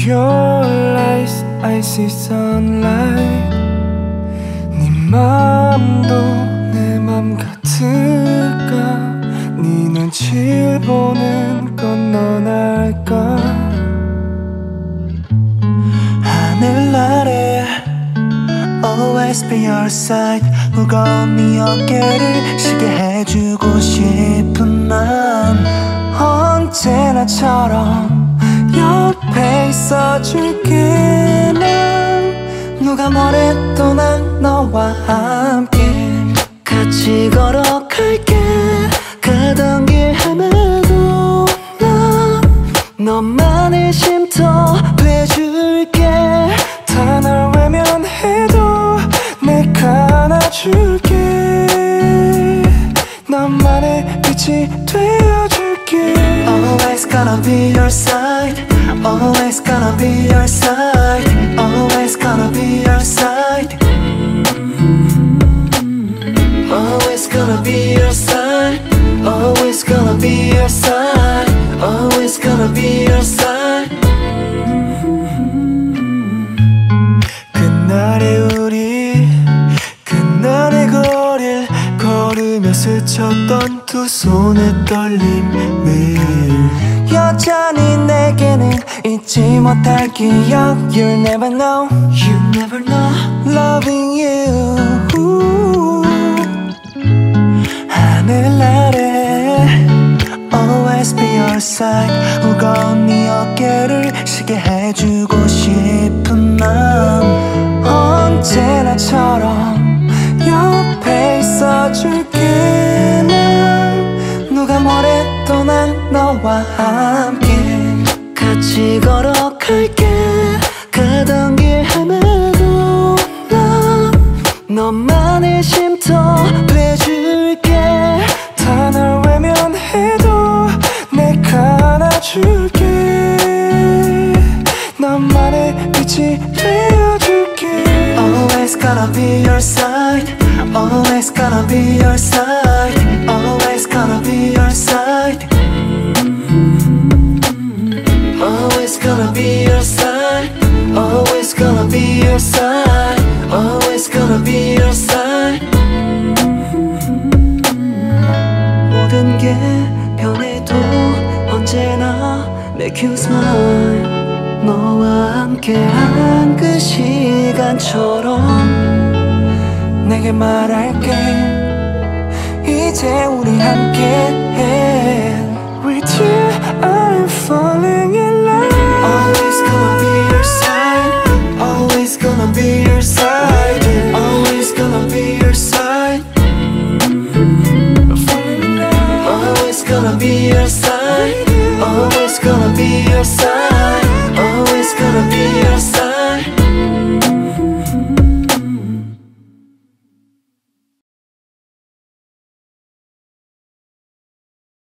your eyes I see sunlight. 네 맘도 내 맘 같을까? 네 눈치를 보는 건 넌 알까? 하늘 아래 Always be your side. 무거운 네 어깨를 쉬게 해주고 싶은 난 언제나처럼 옆에 있어줄게. 난 누가 뭐래도 난 너와 함께 같이 걸어갈게. 가던 길 헤매도 난 너만의 쉼터 돼줄게. 다 널 외면해도 내가 안아줄게. 너만의 빛이 되어줄게. Always gonna be your side. Always gonna be your side. Always gonna be your side. Always gonna be your side. Always gonna be your side. Always gonna be your side. 그날의 우리 그날의 거리를 걸으며 스쳤던 두 손의 떨림을 여전히 내게는 잊지 못할 기억. You'll never know. You never know. Loving you. 하늘 아래 Always be your side. 무거운 네 어깨를 쉬게 해주고 싶은 난 언제나처럼 옆에 있어줄게. 난 누가 뭐래도 난 너와 함께 같이 걸어갈게. 가던 길 헤매도 난 너만의 쉼터 돼줄게. 다 널 외면해도 내가 안아줄게. 너만의 빛이 되어줄게. Always gonna be your side. Always gonna be your side. Always gonna be your side. Always gonna be your side. Always gonna be your side. Always gonna be your side. 모든 게 변해도 언제나 make you smile. 너와 함께한 그 시간처럼 내게 말할게. 이제 우리 함께해. With you I'm falling.